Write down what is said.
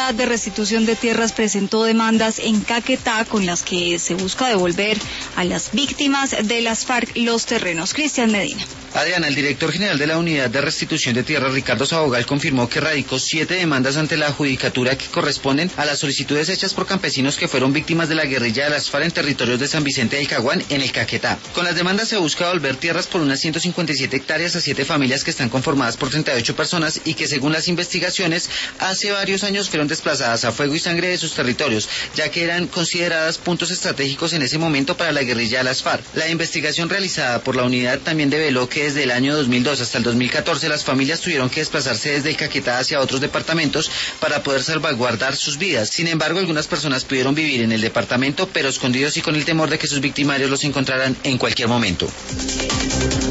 Unidad de Restitución de Tierras presentó demandas en Caquetá con las que se busca devolver a las víctimas de las FARC los terrenos. Cristian Medina. Adriana, el director general de la Unidad de Restitución de Tierras, Ricardo Sabogal, confirmó que radicó 7 demandas ante la judicatura que corresponden a las solicitudes hechas por campesinos que fueron víctimas de la guerrilla de las FARC en territorios de San Vicente del Caguán, en el Caquetá. Con las demandas se busca devolver tierras por unas 157 hectáreas a 7 familias que están conformadas por 38 personas y que, según las investigaciones, hace varios años fueron desplazadas a fuego y sangre de sus territorios, ya que eran consideradas puntos estratégicos en ese momento para la guerrilla de las FARC. La investigación realizada por la unidad también develó que desde el año 2002 hasta el 2014 las familias tuvieron que desplazarse desde el Caquetá hacia otros departamentos para poder salvaguardar sus vidas. Sin embargo, algunas personas pudieron vivir en el departamento, pero escondidos y con el temor de que sus victimarios los encontraran en cualquier momento.